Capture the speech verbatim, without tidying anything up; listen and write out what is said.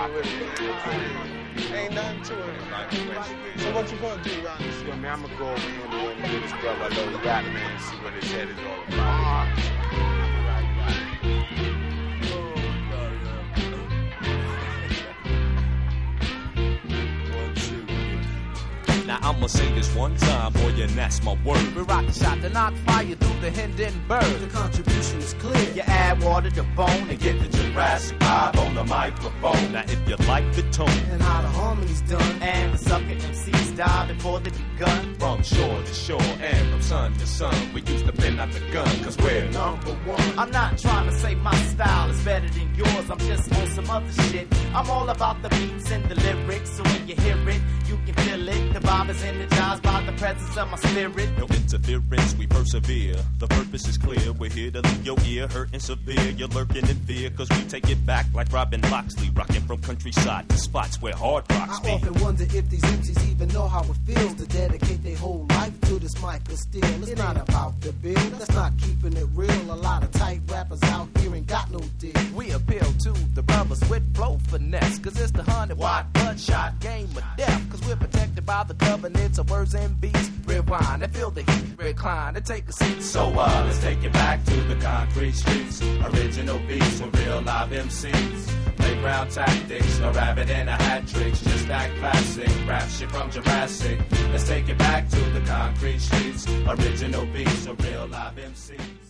with it, man. Ain't nothing to it. So what you gonna do around this? Yo, man, I'm gonna go over here and get his brother a little rap, man, and see what his head is all about. Now I'ma say this one time, boy, and that's my word. We rock the shot to knock fire through the Hindenburg. The contribution is clear. You add water to bone And get the Jurassic vibe on the microphone. Now if you like the tone and how the harmony's done, and the sucker M Cs die before they begun. from shore to shore and from sun to sun, we used to bend out the gun, cause we're number one. I'm not trying to say my style is better than yours. I'm just on some other shit. I'm all about the beats and the lyrics, so when you hear it, you can feel it. The vibe is energized by the presence of my spirit. No interference, we persevere. The purpose is clear. We're here to leave your ear hurting severe. You're lurking in fear, cause we take it back like Robin Loxley, rocking from countryside to spots where hard rocks I be. often wonder if these M Cs even know how it feels to dedicate their whole life to this mic of steel. It's not about the bill, that's not keeping it real. A lot of tight rappers out here ain't got no deal. We appeal to the brothers with flow finesse, cause it's the hundred watt bloodshot game of death. Cause we're protected by the covenants of words and beats. Rewind and feel the heat, recline and take a seat. So uh, let's take it back to the concrete streets. Original beats with real live M Cs. Playground tactics, no rabbit and a hat tricks. Just that classic rap shit from Jurassic. Let's take it back to the concrete streets. Original beats with real live M Cs.